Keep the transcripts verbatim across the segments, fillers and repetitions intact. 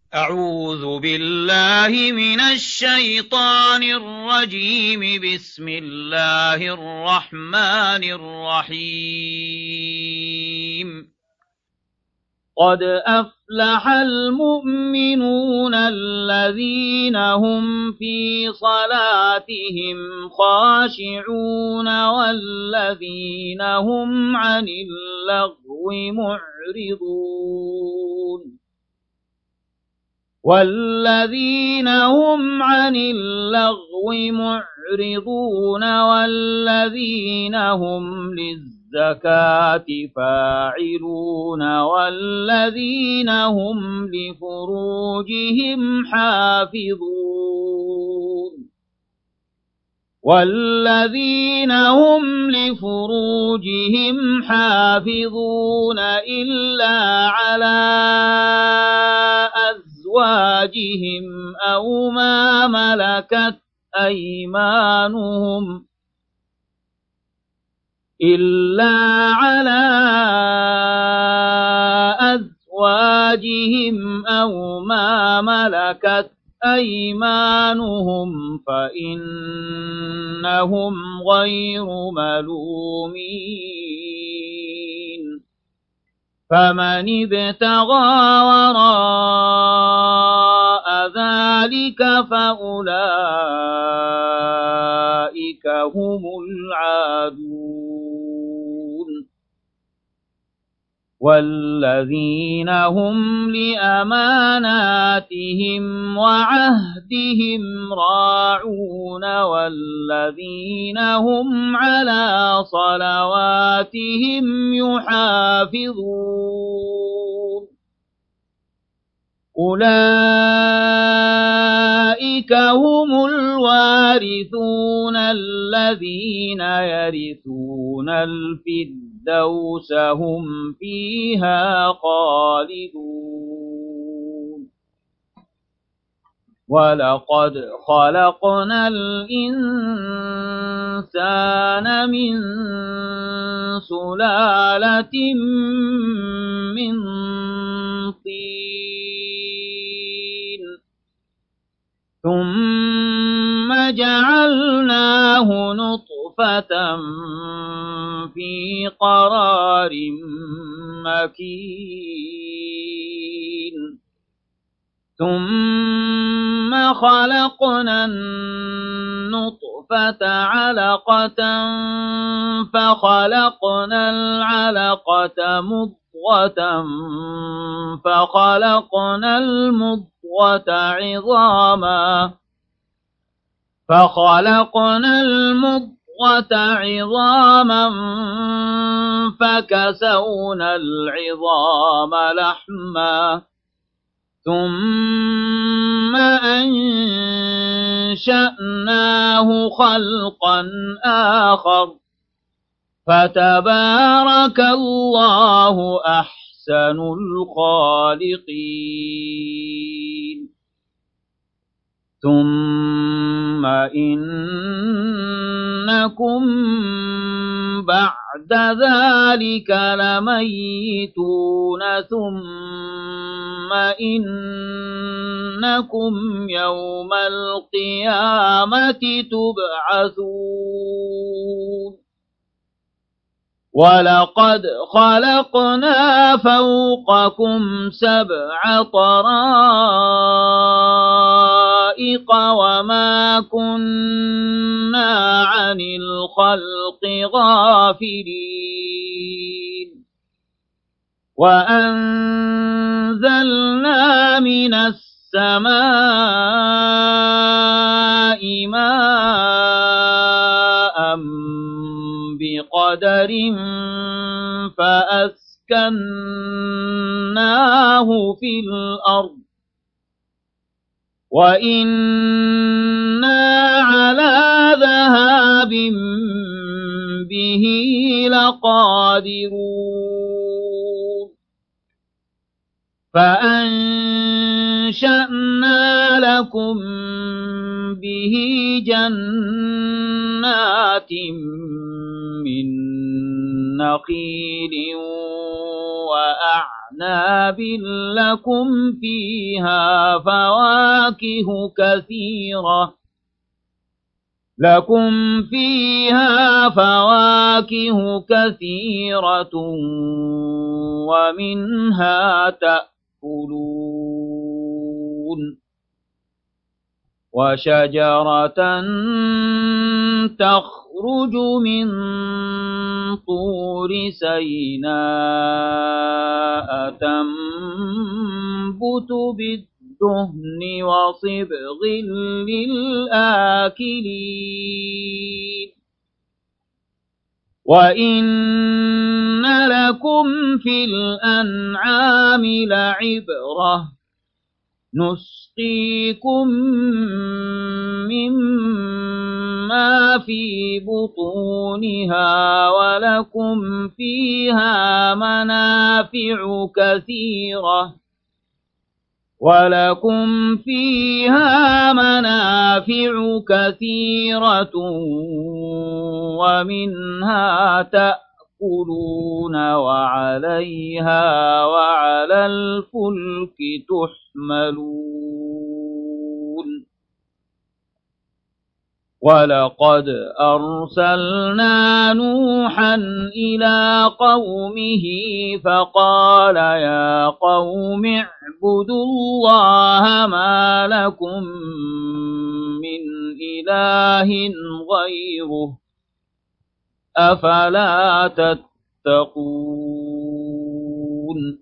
أعوذ بالله من الشيطان الرجيم. بسم الله الرحمن الرحيم. قد أفلح المؤمنون الذين هم في صلاتهم خاشعون والذين هم عن اللغو معرضون والذين هم عن اللغو معرضون والذين هم للزكاة فاعلون والذين هم لفروجهم حافظون والذين هم لفروجهم حافظون إلا على أزواجهم أو ما ملكت أيمانهم إلا على أزواجهم أو ما ملكت أيمانهم فإنهم غير ملومين فمن ابتغى وراء ذلك فأولئك هم العادون والذين هم لأماناتهم وعهدهم راعون والذين هم على صلواتهم يحافظون أولئك هم الوارثون الذين يرثون الفردوس الفردوس هم فيها خالدون ولقد خلقنا الإنسان من سلالة من طين ثم جعلناه نطفة في قرار مكين ثم خلقنا النطفة علقة فخلقنا العلقة مضغة فخلقنا المضغة عظاما فخلقنا المضغة عظاما فكسونا العظام لحما ثم أنشأناه خلقا آخر فتبارك الله أحسن الخالقين ثم إنكم بعد ذلك لميتون ثم إنكم يوم القيامة تبعثون ولقد خلقنا فوقكم سبع طرائق وما كنا عن الخلق غافلين وأنزلنا من السماء ماء بقدر فأسكناه في الأرض وإنا على ذهاب به لقادرون فأنشأنا لكم به جنات من نخيل وأعناب أعناب لكم فيها فواكه كثيرة لكم فيها فواكه كثيرة ومنها تأكلون وشجرة تخرج من طور سيناء تنبت بالدهن وصبغ للآكلين وإن لكم في الأنعام لعبرة نسقيكم مما في بطونها ولكم فيها منافع كثيرة ولكم فيها منافع كثيرة ومنها تأكلون وعليها وعلى الفلك تحملون ولقد أرسلنا نوحا إلى قومه فقال يا قوم اعبدوا الله ما لكم من إله غيره أفلا تتقون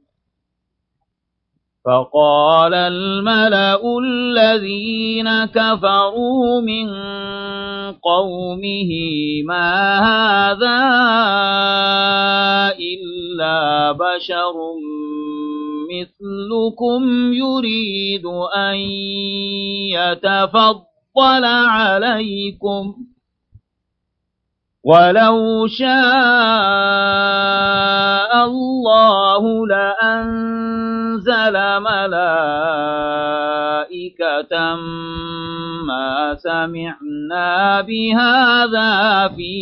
فقال الملأ الذين كفروا من قومه ما هذا إلا بشر مثلكم يريد أن يتفضل عليكم ولو شاء الله لأنزل ملائكة ما سمعنا بهذا في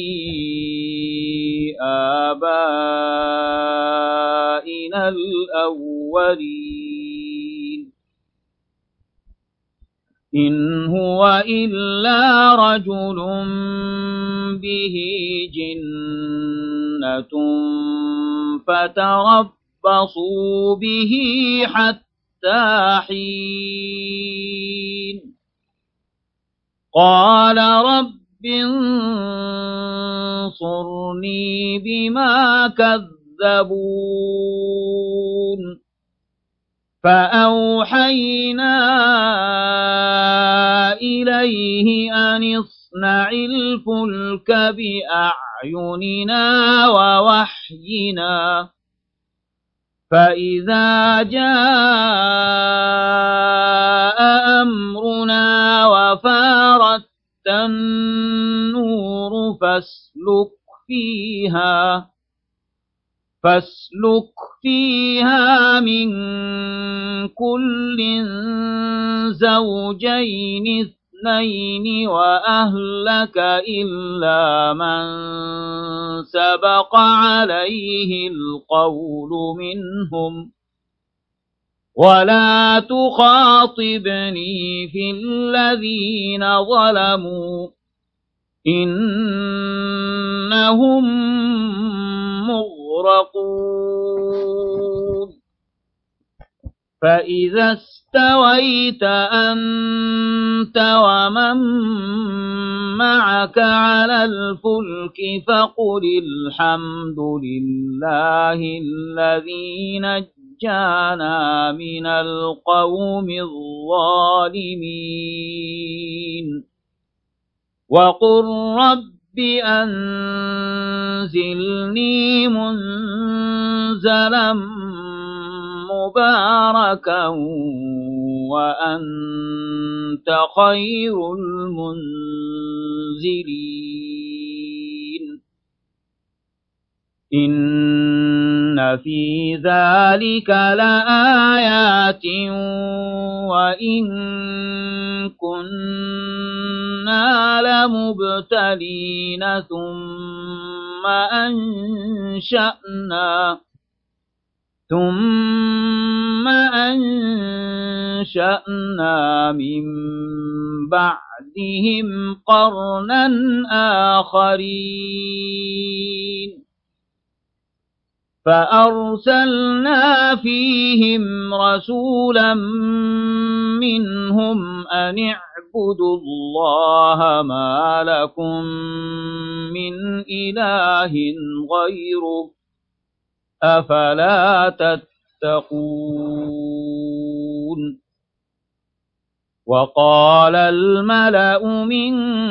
آبائنا الأولين إن هو إلا رجل به جنة فتربصوا به حتى حين قال رب انصرني بما كذبون فأوحينا إليه أن اصنع الفلك بأعيننا ووحينا فإذا جاء أمرنا وفارت النور فاسلك فيها فاسلك فيها من كل زوجين اثنين وأهلك إلا من سبق عليه القول منهم ولا تخاطبني في الذين ظلموا إنهم مغرقون فإذا استويت أنت ومن معك على الفلك فقل الحمد لله الذي نجانا من القوم الظالمين وقل رب أنزلني منزلا مباركا وأنت خير المنزلين إن في ذلك لآيات وإن كنا لمبتلين ثم أنشأنا ثم أنشأنا من بعدهم قرنا آخرين فأرسلنا فيهم رسولا منهم أن اعبدوا الله ما لكم من إله غيره أفلا تتقون وقال الملأ من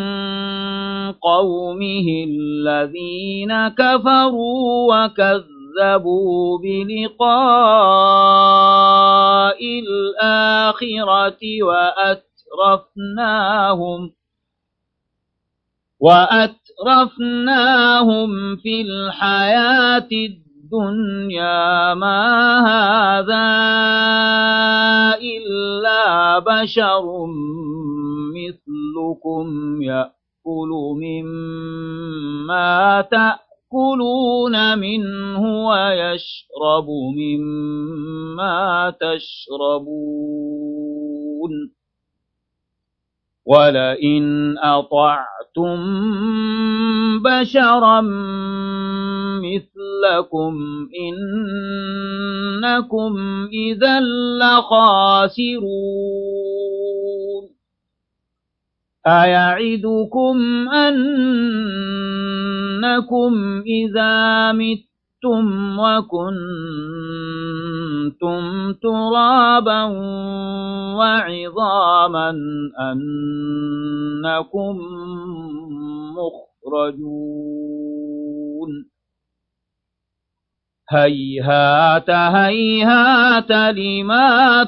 قومه الذين كفروا وكذبوا بلقاء الآخرة وأترفناهم وأترفناهم في الحياة الدنيا ما هذا إلا بشر مثلكم يأكل مما تأكلون منه ويشرب مما تشربون ولئن أطعتم بشرا مثلكم إنكم إذا لخاسرون أيعدكم أنكم إذا متم وكنتم ترابا وعظاما أنكم مخرجون هيهات هيهات لما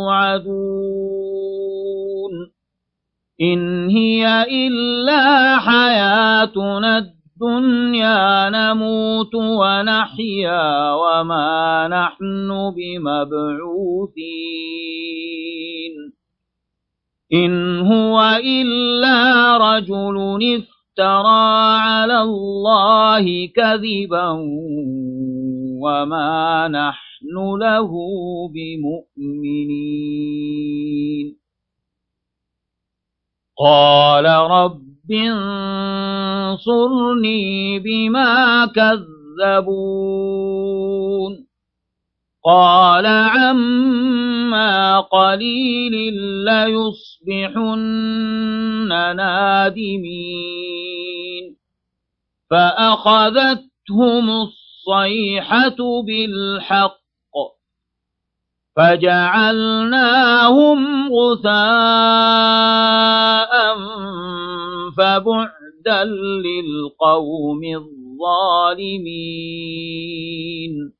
توعدون إن هي إلا حياتنا الدنيا نموت ونحيا وما نحن بمبعوثين إن هو إلا رجل افترى على الله كذبا وما نحن له بمؤمنين قال رب انصرني بما كذبون قال عما قليل ليصبحن نادمين فأخذتهم الصيحة بالحق فجعلناهم غثاء فبعدا للقوم الظالمين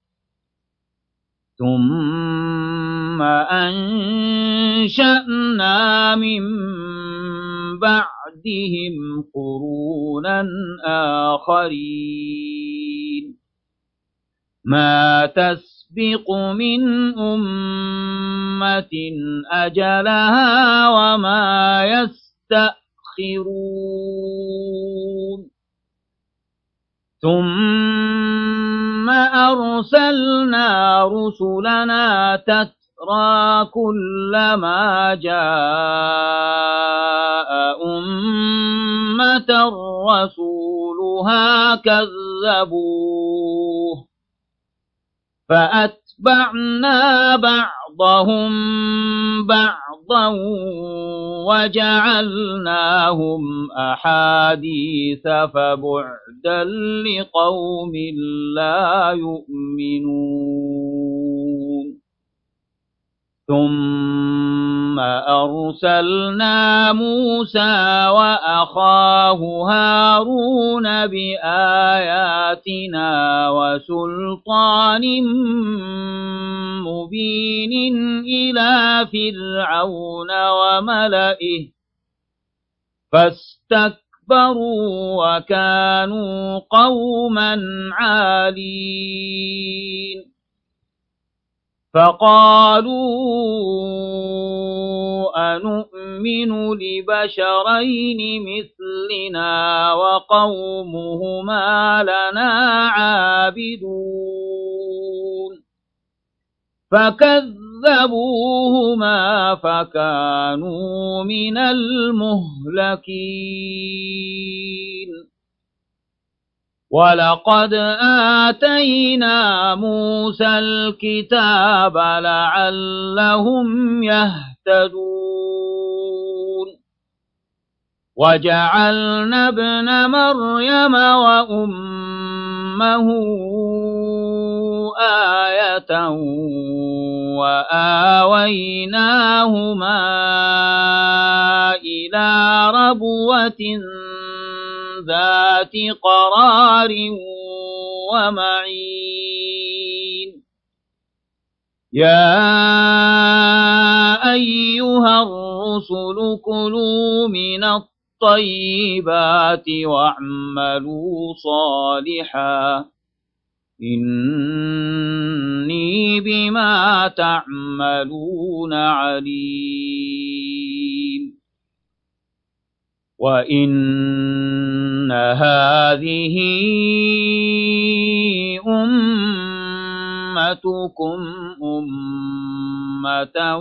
ثم أنشأنا من بعدهم قرونا آخرين ما تسبق من أمة أجلها وما يستأخرون ثم أرسلنا رسلنا تترى كلما جاء أمة رسولها كذبوه فأتبعنا بعضهم بعضا وجعلناهم أحاديث فبعدا لقوم لا يؤمنون ثم أرسلنا موسى وأخاه هارون بآياتنا وسلطان مبين إلى فرعون وملئه فاستكبروا وكانوا قوما عالين فقالوا أنؤمن لبشرين مثلنا وقومهما لنا عابدون فكذبوهما فكانوا من المهلكين ولقد آتينا موسى الكتاب لعلهم يهتدون وجعلنا ابن مريم وأمه آية وآويناهما إلى ربوة ذات قرار ومعين يا أيها الرسل كلوا من الطيبات واعملوا صالحا إني بما تعملون عليم وإن هذه أمتكم أمة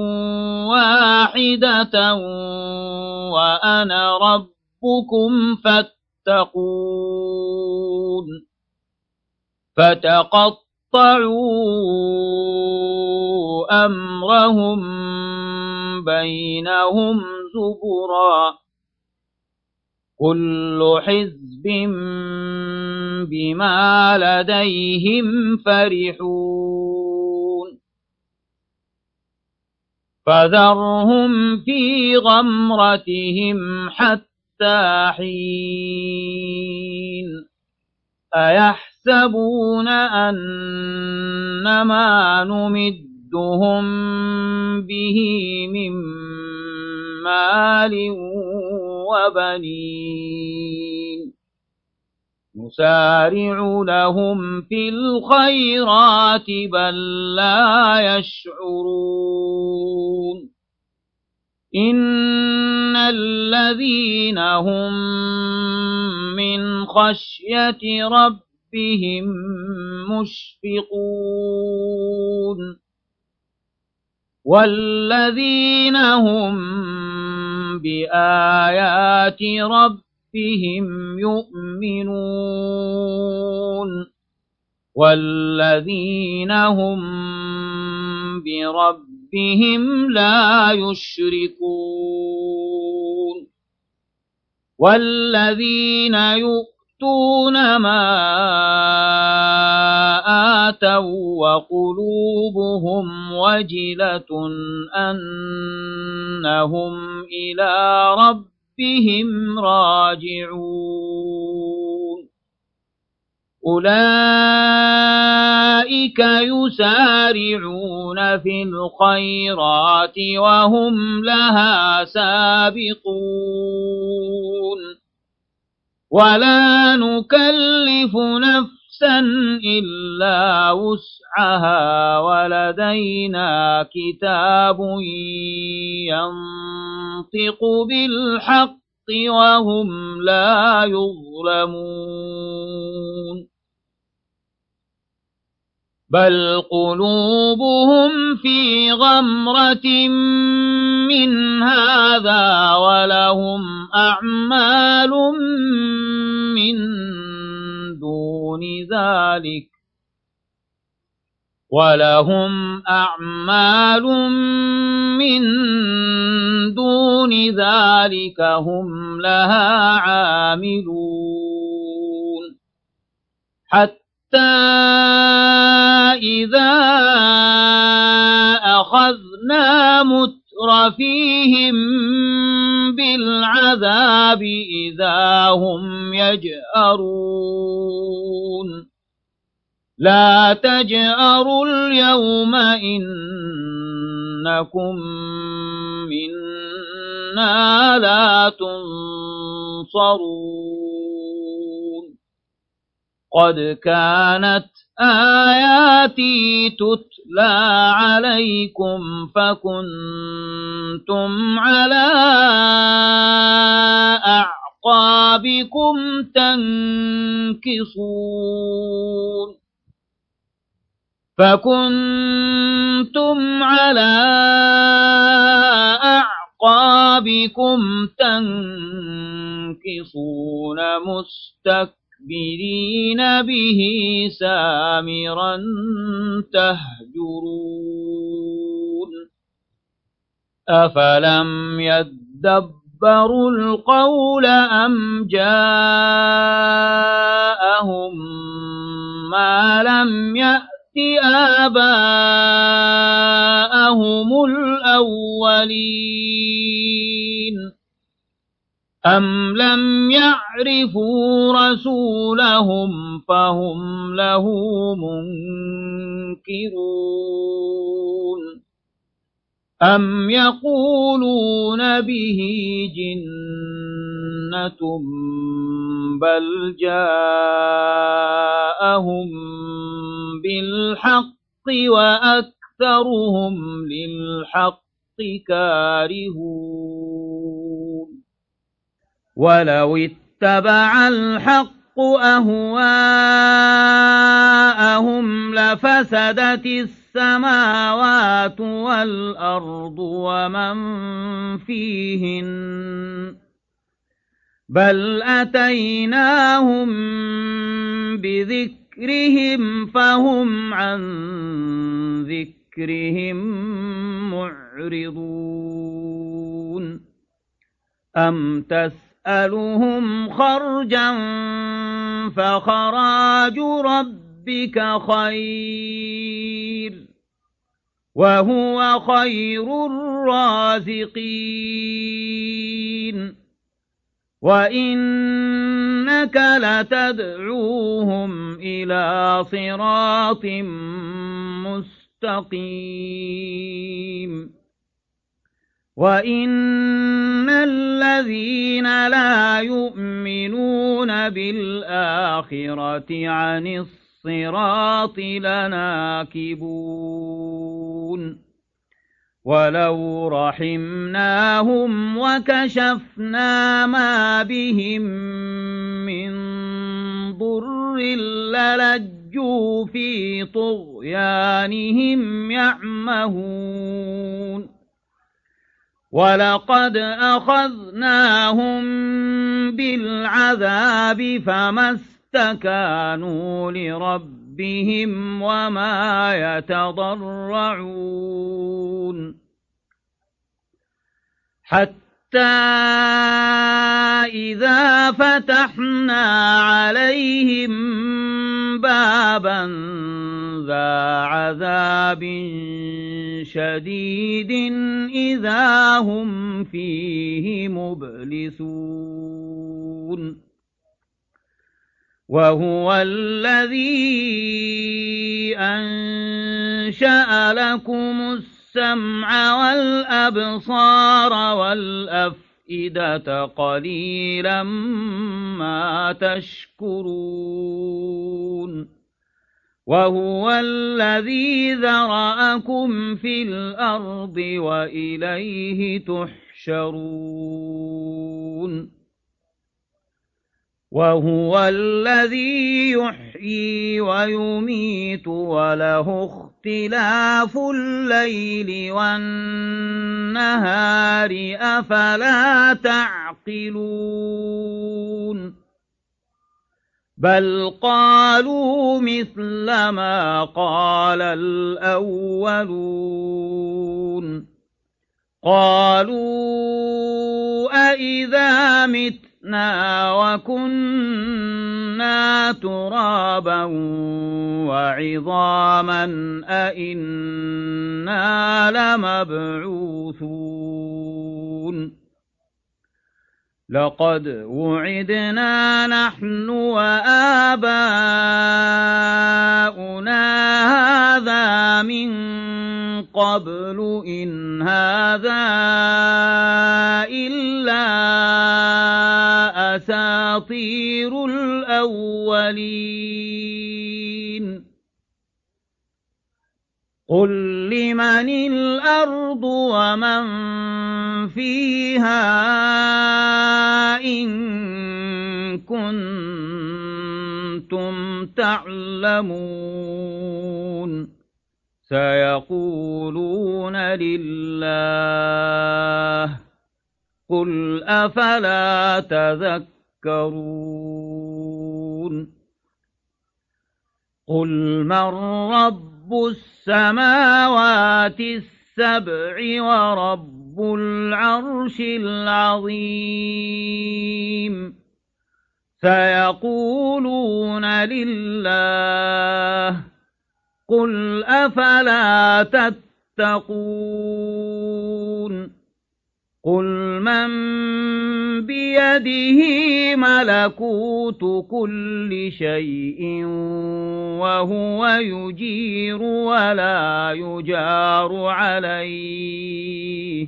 واحدة وأنا ربكم فاتقون فتقطعوا أمرهم بينهم زبرا كل حزب بما لديهم فرحون فذرهم في غمرتهم حتى حين أيحسبون أنما نمدهم به من مال وبنين نسارع لهم في الخيرات بل لا يشعرون إن الذين هم من خشية ربهم مشفقون والذين هم بآيات ربهم يؤمنون والذين هم بربهم لا يشركون والذين يؤتون ما آتوا وقلوبهم وجلة أنهم إلى ربهم راجعون أولئك يسارعون في الخيرات وهم لها سابقون ولا نكلف نفسا إلا وسعها ولدينا كتاب ينطق بالحق وهم لا يظلمون بل قلوبهم في غمرة من هذا ولهم أعمال من دون ذلك ولهم أعمال من دون ذلك هم لها عاملون حتى إذا أخذنا مترفيهم بالعذاب إذا هم يجأرون لا تجأروا اليوم إنكم منا لا تنصرون قد كانت آياتي تتلى عليكم فكنتم على أعقابكم تنكصون فكنتم على أعقابكم تنكصون مستكبرين به سامرا تهجرون أفلم يدبروا القول أم جاءهم ما لم يأت آباءهم الأولين أم لم يعرفوا رسولهم فهم له منكرون أم يقولون به جنة بل جاءهم بالحق وأكثرهم للحق كارهون ولو اتبع الحق أهواءهم لفسدت السماوات والأرض ومن فيهن بل أتيناهم بذكرهم فهم عن ذكرهم معرضون أم تسألهم خرجا فخراج ربك خير وهو خير الرازقين وإنك لتدعوهم إلى صراط مستقيم وإن الذين لا يؤمنون بالآخرة عن الصراط لناكبون ولو رحمناهم وكشفنا ما بهم من ضر للجوا في طغيانهم يعمهون ولقد أخذناهم بالعذاب فما استكانوا لربهم وما يتضرعون حتى إذا فتحنا عليهم بابا ذا عذاب شديد إذا هم فيه مبلسون وهو الذي أنشأ لكم السمع والأبصار والأفئدة قليلا ما تشكرون وهو الذي ذرأكم في الأرض وإليه تحشرون وهو الذي يحيي ويميت وله اختلاف الليل والنهار أفلا تعقلون بل قالوا مثل ما قال الأولون قالوا أئذا متنا وكنا ترابا وعظاما أئنا لمبعوثون لقد وعدنا نحن وآباؤنا هذا من قبل إن هذا إلا أساطير الأولين قل لمن الأرض ومن فيها إن كنتم تعلمون سيقولون لله قل أفلا تذكرون قل من رب السماوات السبع ورب العرش العظيم سيقولون لله قل أفلا تتقون قل من بيده ملكوت كل شيء وهو يجير ولا يجار عليه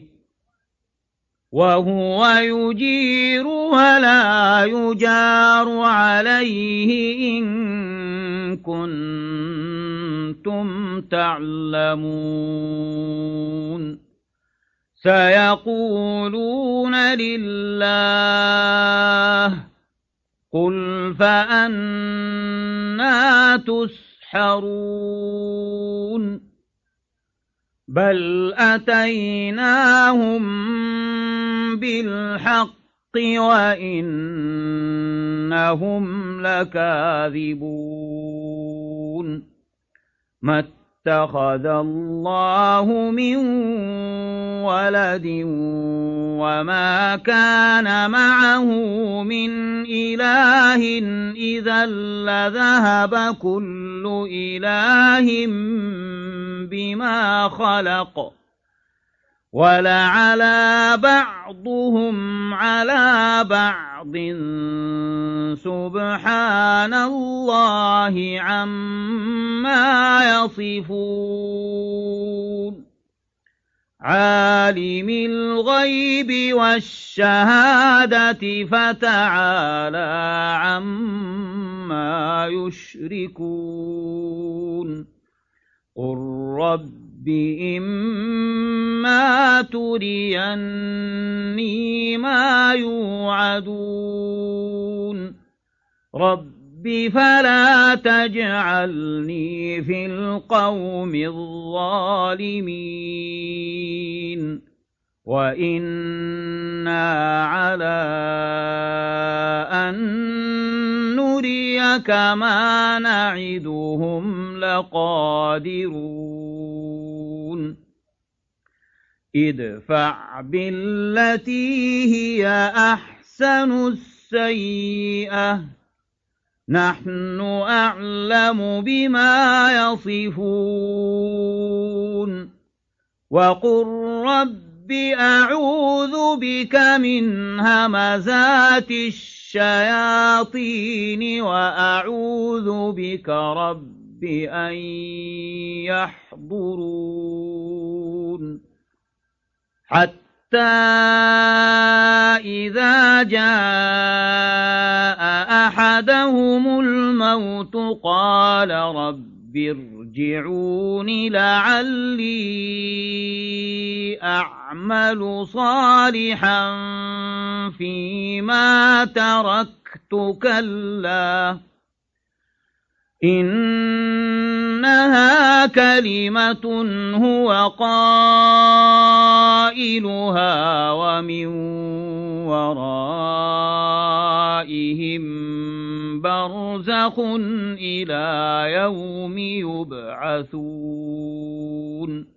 وهو يجير ولا يجار عليه إن كنتم تعلمون سيقولون لله قل فأنى تسحرون بل أتيناهم بالحق وإنهم لكاذبون ما اتخذ الله من ولد وما كان معه من إله إذا لذهب كل إله بما خلق ولعلى بعضهم على بعض سبحان الله عما يصفون عالم الغيب والشهادة فتعالى عما يشركون قل رب إما تريني ما يوعدون رب فلا تجعلني في القوم الظالمين وإنا على أن نريك ما نعدهم لقادرون ادفع بالتي هي أحسن السيئة نحن أعلم بما يصفون وقل رب أعوذ بك من همزات الشياطين وأعوذ بك رب أن يحضرون حتى إذا جاء أحدهم الموت قال رب ارجعون لعلي أعمل صالحا فيما تركت كلا إنها كلمة هو قائلها ومن ورائهم برزخ إلى يوم يبعثون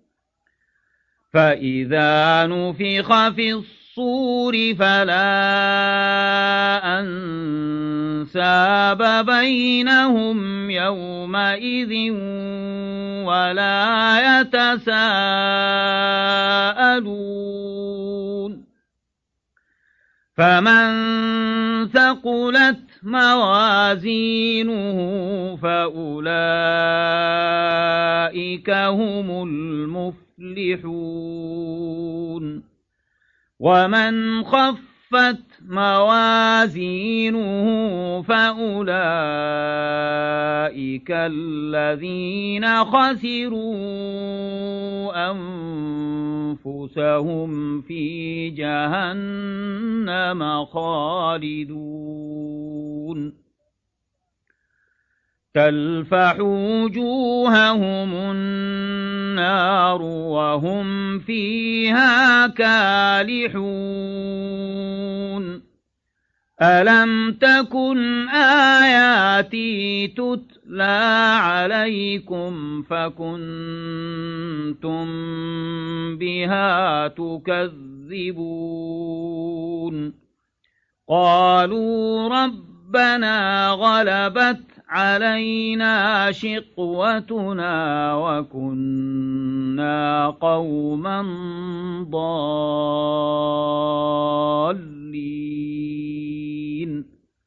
فإذا نفخ في الصور فلا أنساب بينهم يومئذ ولا يتساءلون فمن ثقلت موازينه فأولئك هم المفلحون ومن خفت موازينه فأولئك الذين خسروا أنفسهم في جهنم خالدون تلفح وجوههم النار وهم فيها كالحون ألم تكن آياتي تتلى عليكم فكنتم بها تكذبون قالوا ربنا غلبت علينا شقوتنا وكنا قوما ضالين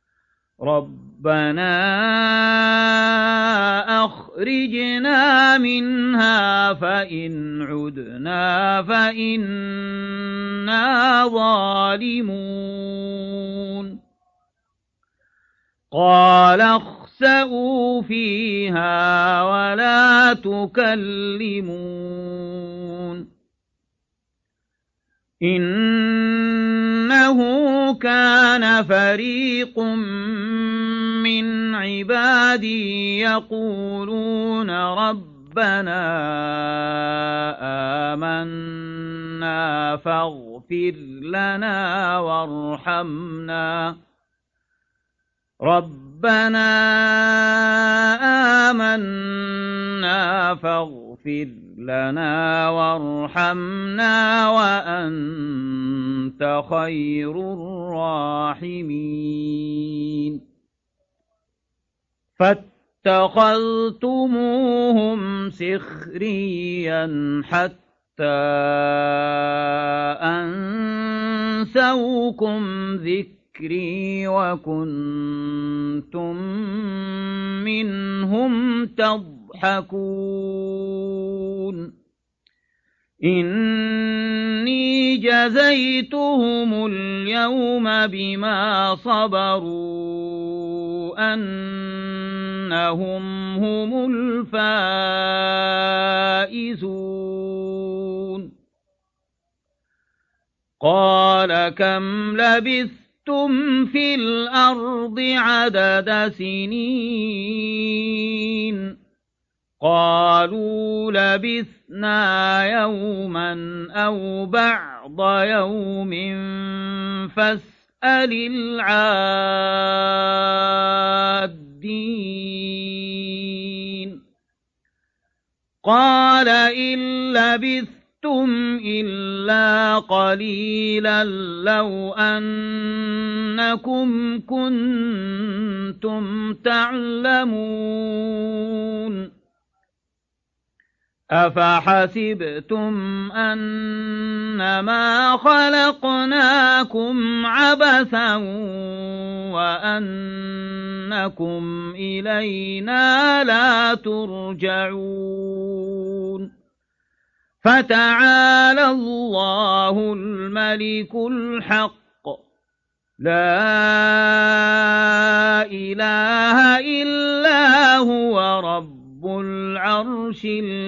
ربنا أخرجنا منها فإن عدنا فإنا ظالمون قال اخسئوا فيها ولا تكلمون إنه كان فريق من عبادي يقولون ربنا آمنا فاغفر لنا وارحمنا ربنا آمنا فاغفر لنا وارحمنا وأنت خير الراحمين فاتخذتموهم سخريا حتى أنسوكم ذكري وكنتم منهم تضحكون إني جزيتهم اليوم بما صبروا أنهم هم الفائزون قال كم لبثتم في الأرض عدد سنين قالوا لبثنا يوما أو بعض يوم فاسأل العادين قال إن لبثتم إلا قليلا لو أنكم كنتم تعلمون أفحسبتم أنما خلقناكم عبثا وأنكم إلينا لا ترجعون فتعالى الله الملك الحق لا إله إلا هو رب العرش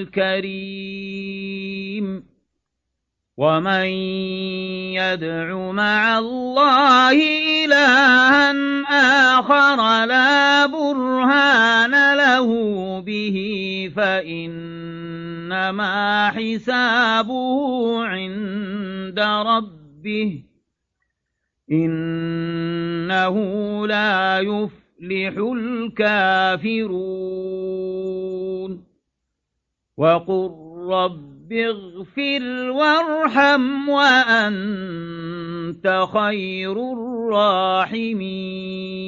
الكريم ومن يدع مع الله إلها آخر لا برهان له به فإنما حسابه عند ربه إنه لا يفلح الكافرون وقل رب اغفر وارحم وأنت خير الراحمين